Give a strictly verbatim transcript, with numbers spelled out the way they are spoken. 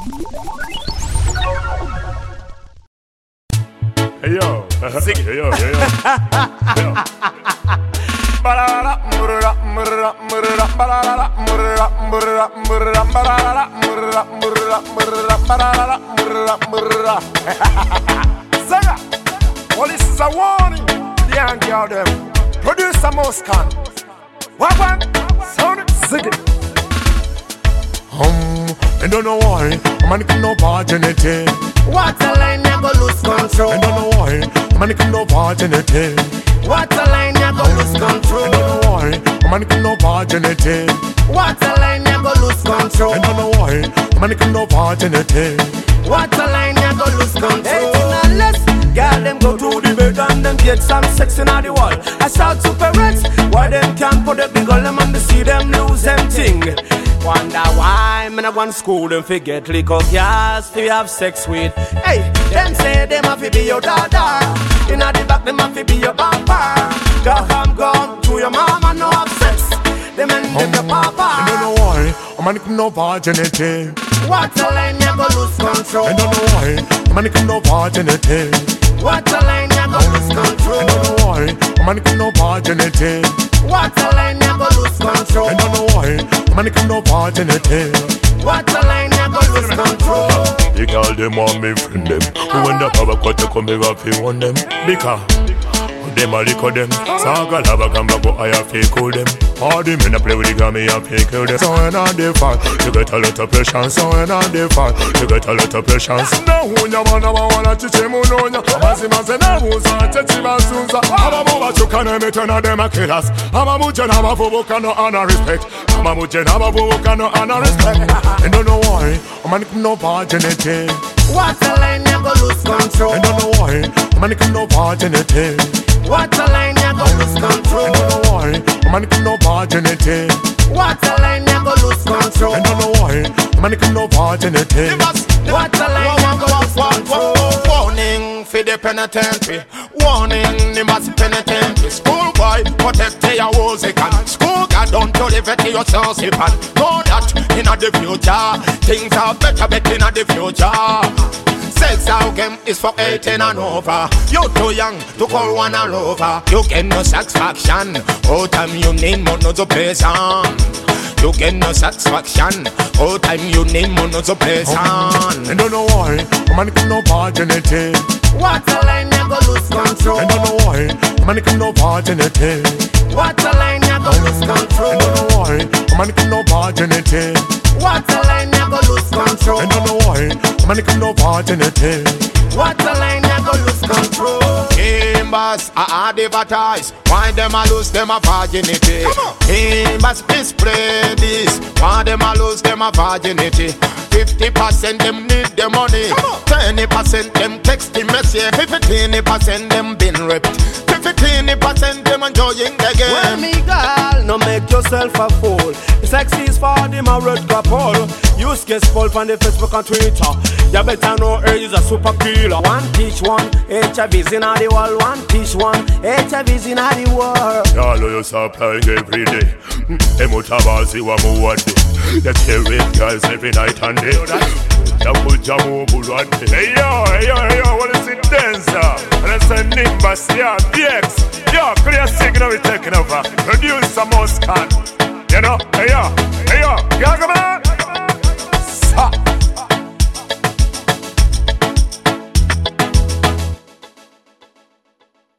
Hey yo, sing it. Hey yo, hey yo. Hey yo. Zaga, well this is a warning to the young girl them. Producer Moscan. What one? Sound it, sing it. Um, I don't know why, man can no virginity. What a line you go lose control. I don't know why, man can no virginity. What a line you go lose control. I don't know why, man can no virginity. What a line you go lose control. I don't know why, man can no virginity. What a line you go lose control. Eighteen and less, girl them go to the bed and them get some sex in the wall. I shout to parents, why them can't put the big ol' them and see them lose them thing. Wonder why me not want school them forget little girls to have sex with. Hey, them say them have to be your dada. Inna the back them have to be your papa. Go home, go to your mama, no have sex. Them and them your papa. I don't know why, man can no virginity. What a line you go lose control. I don't know why, man can no virginity. What a line you go lose control. I don't know why, man can no virginity. What a line you go lose control. I don't know why, man can no virginity. What a line you go lose control. The girl them want me friend them. When the power cut to come here, I feel one them. Because them a lick of them. Saga lava gamba go I have to cool them. All the men a play with the gummy and fake kill them. So when I dey fall, you get a lot of pressure. So when I dey fall, you get a lot of pressure. Na hunya wana wana chiche munonya. Masi masi na musa chichi masuza. Aba muba chukane metena dem a killers. Aba muje na mafubuka no honor respect. Aba muje na mafubuka no honor respect. I don't know why, man can no virginity. What a line you go lose control. I don't know why, man can no virginity. What a line you go lose control. I don't know why, man can no virginity. What a line you go lose control. I don't know why, man can no virginity. What a line you go lose control. Warning for the penitentiary. Warning, the mass penitentiary. School boy, protect your music and school God don't to live it to yourself. Know that in the future, things are better, better in the future. Sex out game is for eighteen and over. You too young to call one a lover. You get no satisfaction. All time you need more no to play on. You get no satisfaction. All time you need more no to play on. I don't know why, man can no virginity. What a line you go lose control. I don't know why, man can no virginity. What a line you go lose control. I don't know why, man can no virginity. What a line you go lose control. I don't know why, man can no virginity. What a line you go lose control. Timbers are advertised. Why them a lose them a virginity? Timbers display this. Why them a lose them a virginity? Fifty percent them need the money. Twenty percent them texting message. Fifteen percent them been ripped. Fifteen percent them enjoying the game. Well, me girl, no make yourself a fool. Sex is for the married couple. Use case fall on the Facebook and Twitter. You better know her is a super killer. One teach one, H I V's in the world. One teach one, H I V's in the world. Y'all you supplying every day. Emutabazi wa muwadi. The tearing girls every night and day. Double jamu bulwadi. Hey yo, hey yo, hey yo, what is it dancer? And I say Nimbus, yeah, D X. Yo, clear signal we taking over. Producer Moscan. You know, hey yo, hey yo, Gagaman.